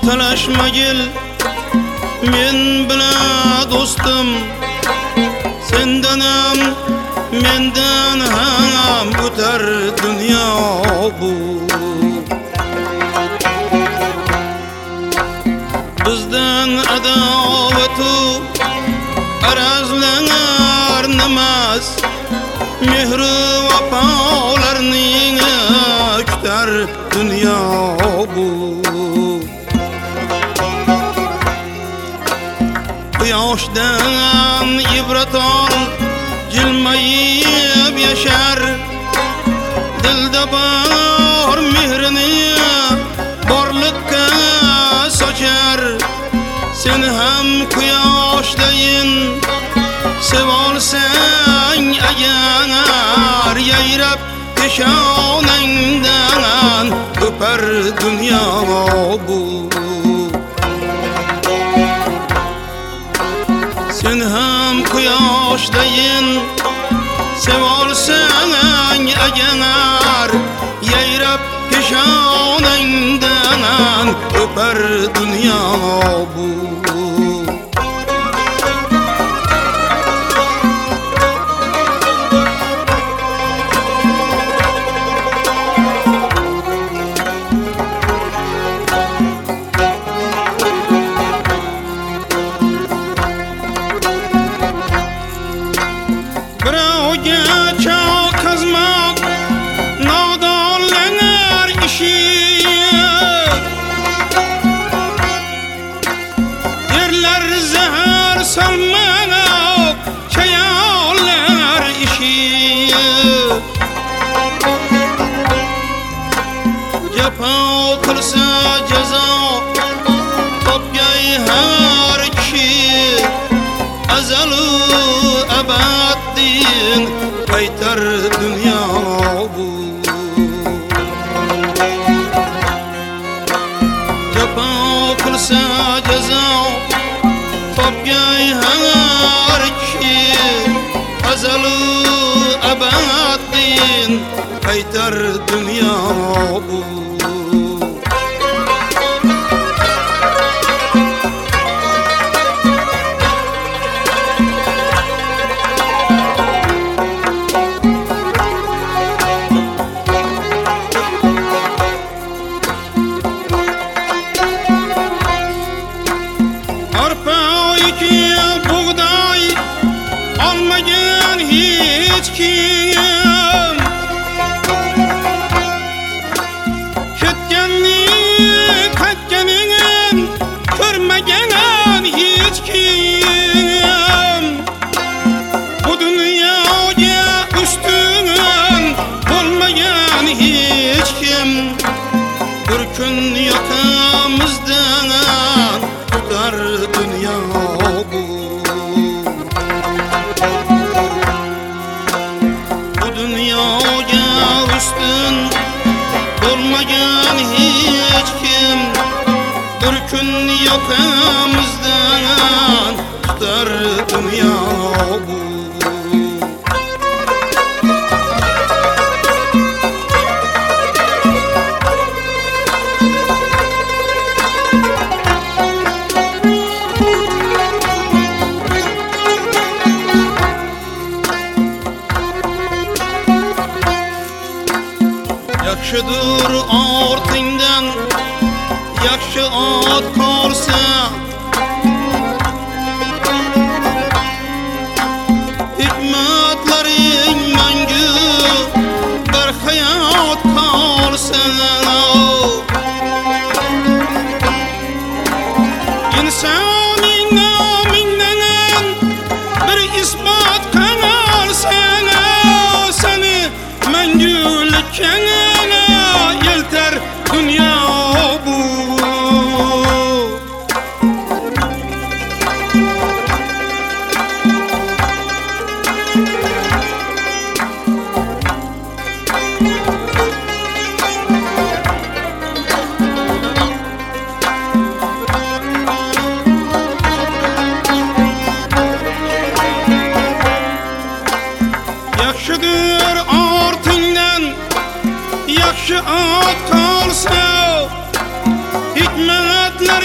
talashmagil men bilan do'stim, sendanam mendan ham o'tar dunyo bu. Bizdan adovatu arazlanar namas, mehri vafolarning kutar dunyo bu. Quyoshdan ibrat ol, jilmayib yashar, dilda bor mehrini borliqqa sochar. Sen ham quyoshdayin sevolsang agar, yayrab peshonangdan o'par dunyo bu. Sen ham quyoshdayin sevolsang agar, yayrab peshonangdan o'par dunyo bu. Salmanak çayallar işi, cefa kılsa ceza topgay her kişi, azalı abaddin kaytar dünya bu. Cefa kılsa ceza topgay her kişi, azalı abaddin kaytar dünya bu. Almagan hiç kim, ketganni qaytganini ko'rmagan hiç kim. Bu dunyoga ustun bo'lmagan hiç kim. Bir kun yoqamizdan tutar dunyo bu. Dunyoga ustun bo'lmagan hiç kim, bir kun yoqamizdan tutar dunyo bu. Yaxshidir ortingdan yaxshi ot qolsa, hikmatlaring mangu bir hayot qolsa. Insonning nomidan bir isbot qolsa, seni mangulikka yeltar dunyo bu. Yaxshidir ortingdan yaxshi ot qolsa, hikmatlar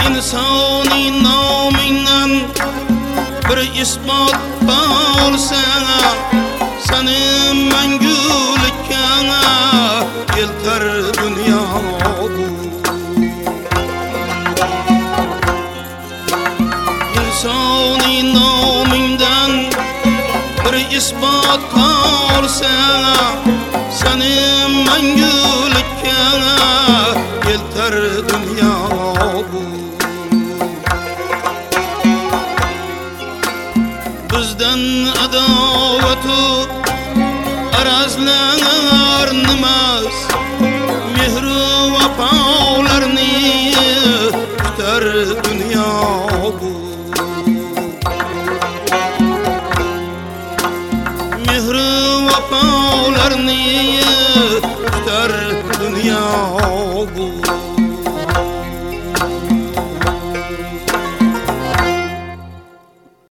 insani namından bir ispat bolsana seni mengülikka eltar dünya bu insani namından bir ispat bolsana seni mengülikka eltar dünya bu bizden adavatu arazlar nimas mehru vapa